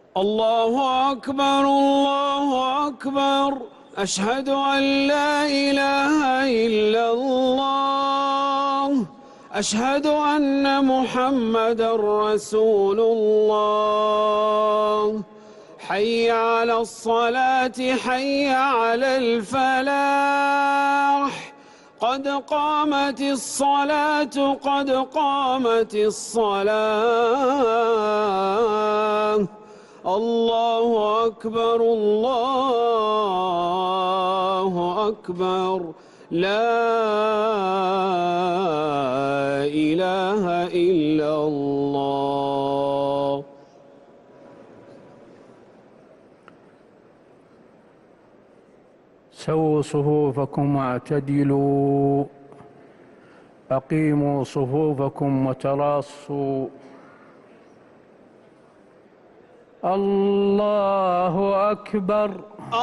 الله أكبر الله أكبر. أشهد أن لا إله إلا الله. أشهد أن محمدًا رسول الله. حي على الصلاة حي على الفلاح. قد قامت الصلاة قد قامت الصلاة. الله أكبر الله أكبر. لا إله إلا الله. سووا صفوفكم واعتدلوا. أقيموا صفوفكم وتراصوا. الله أكبر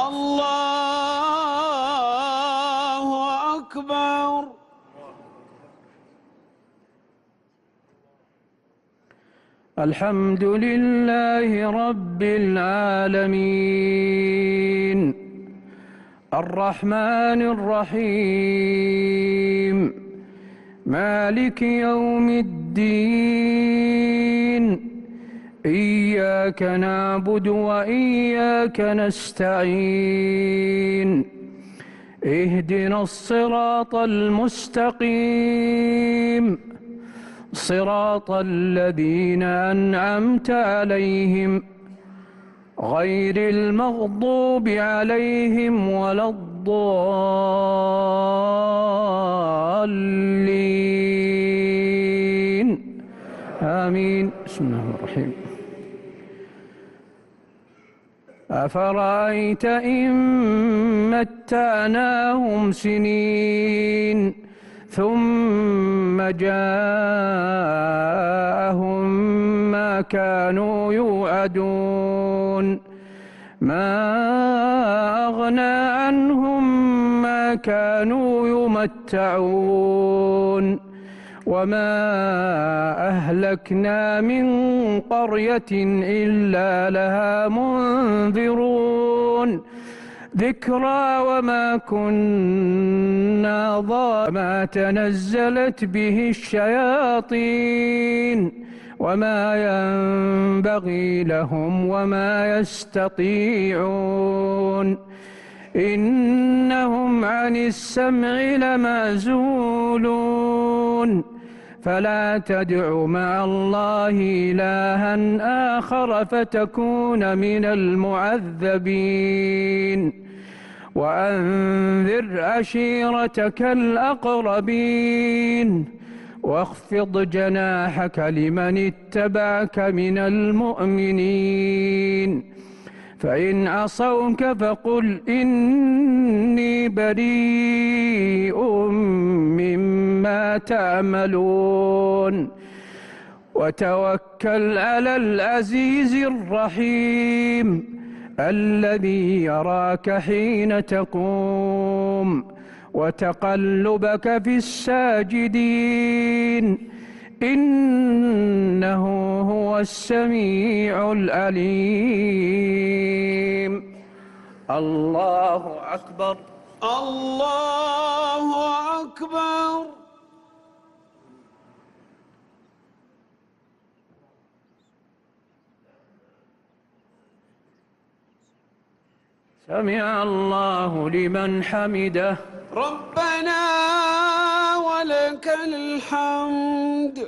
الله أكبر. الحمد لله رب العالمين الرحمن الرحيم مالك يوم الدين إياك نعبد وإياك نستعين اهدنا الصراط المستقيم صراط الذين أنعمت عليهم غير المغضوب عليهم ولا الضالين آمين. بسم الله الرحمن الرحيم. أفرأيت إن متعناهم سنين ثم جاءهم ما كانوا يوعدون ما أغنى عنهم ما كانوا يمتعون وما أهلكنا من قرية إلا لها منذرون ذكرى وما كنا ما تنزلت به الشياطين وما ينبغي لهم وما يستطيعون إنهم عن السمع لمعزولون فلا تدع مع الله إلها آخر فتكون من المعذبين وأنذر عشيرتك الأقربين واخفض جناحك لمن اتبعك من المؤمنين فإن عصوك فقل إني بريء مما تعملون وتوكل على العزيز الرحيم الذي يراك حين تقوم وتقلبك في الساجدين إنه هو السميع العليم. الله أكبر الله أكبر. سمع الله لمن حمده. ربنا ولك الحمد.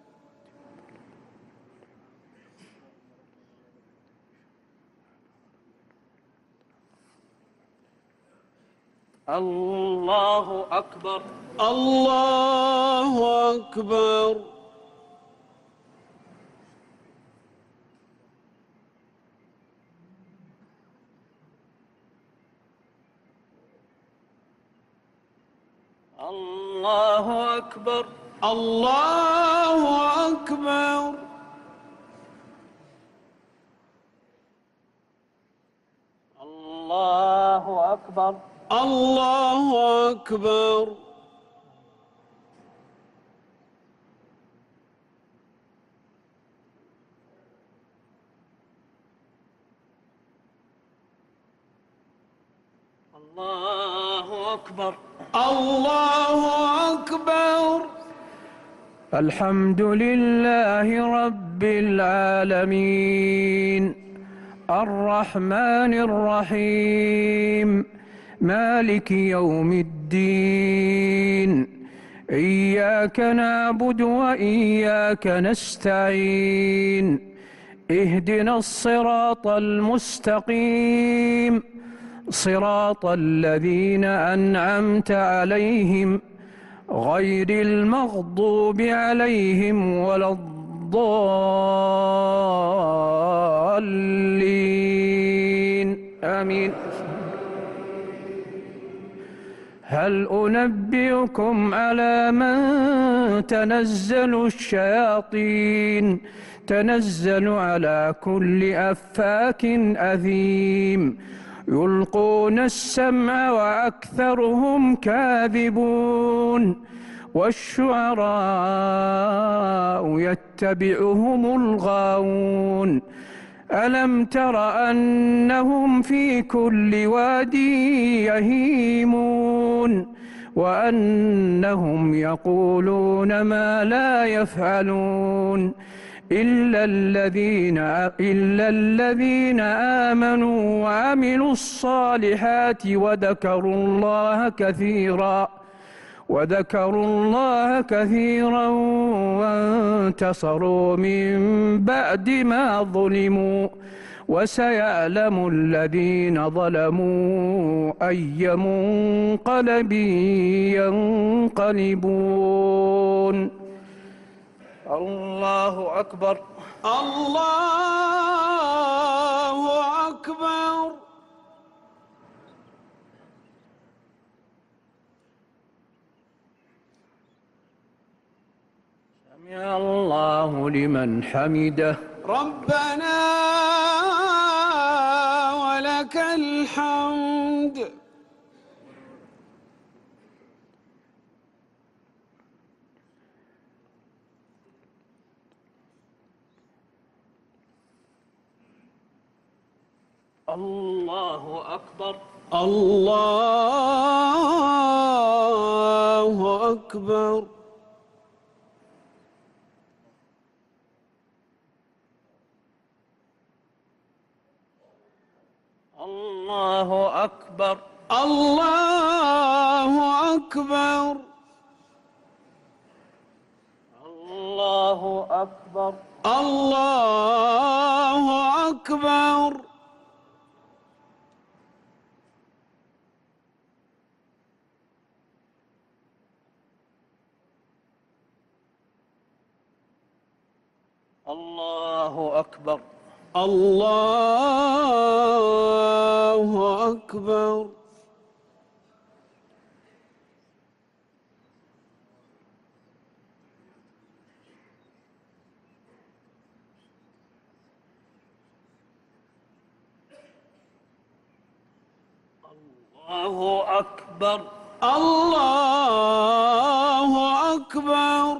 الله أكبر الله أكبر. الله أكبر الله أكبر. الله أكبر الله أكبر. الله أكبر. الله أكبر. الحمد لله رب العالمين الرحمن الرحيم مالك يوم الدين إياك نعبد وإياك نستعين اهدنا الصراط المستقيم صراط الذين أنعمت عليهم غير المغضوب عليهم ولا الضالين آمين. هل أنبئكم على من تنزل الشياطين تنزل على كل أفاك أثيم يلقون السمع وأكثرهم كاذبون والشعراء يتبعهم الغاوون ألم تر أنهم في كل واد يهيمون وأنهم يقولون ما لا يفعلون إلا الذين آمنوا وعملوا الصالحات وذكروا الله كثيرا وانتصروا من بعد ما ظلموا وسيعلم الذين ظلموا أي منقلب ينقلبون. الله أكبر. الله أكبر. سمع الله لمن حمده. ربنا ولك الحمد. الله أكبر. الله أكبر. الله أكبر. الله أكبر. الله أكبر. الله أكبر. الله أكبر. الله أكبر. الله أكبر. الله أكبر.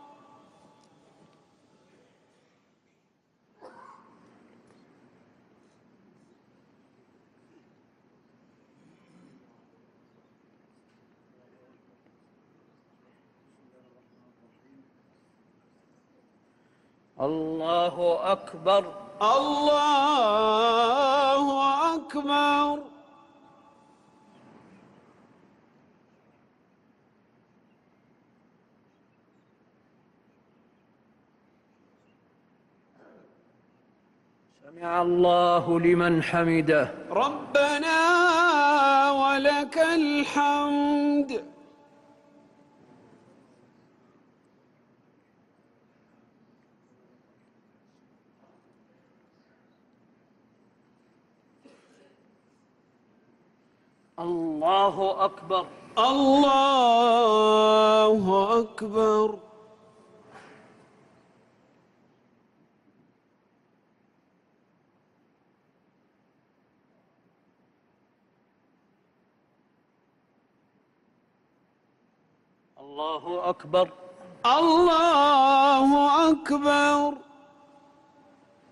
الله أكبر. الله أكبر. سمع الله لمن حمده. ربنا ولك الحمد. الله أكبر. الله أكبر. الله أكبر. الله أكبر.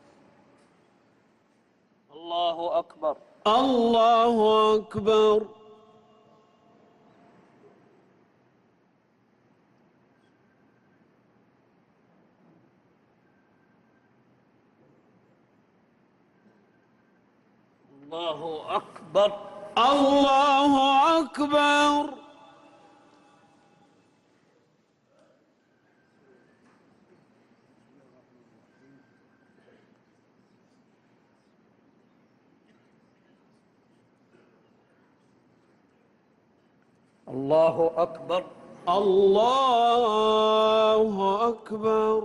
الله أكبر. الله أكبر. الله أكبر. الله أكبر. الله أكبر. الله أكبر.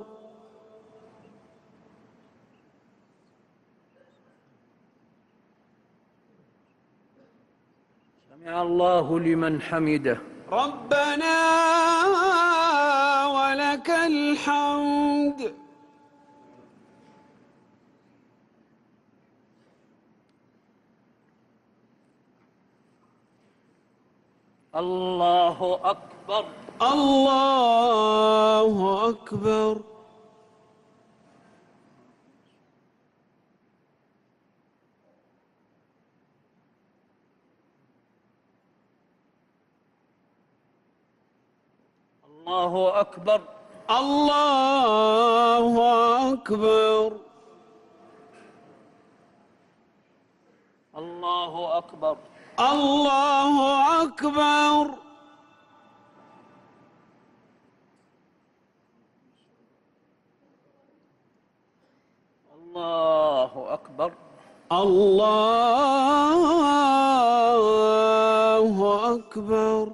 سمع الله لمن حمده. ربنا ولك الحمد. الله أكبر. الله أكبر. الله أكبر. الله أكبر. الله أكبر. الله أكبر. الله أكبر. الله أكبر.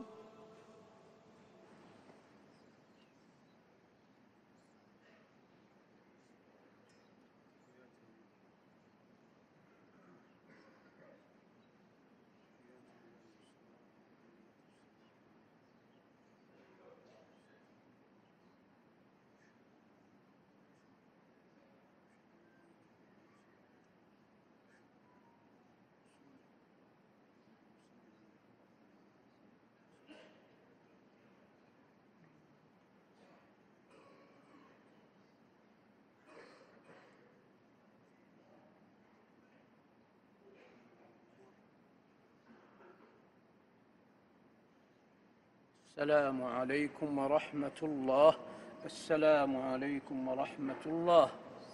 السلام عليكم ورحمة الله. السلام عليكم ورحمة الله.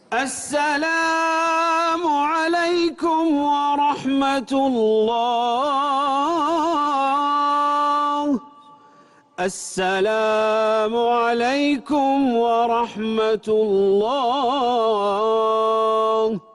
السلام عليكم ورحمة الله. السلام عليكم ورحمة الله.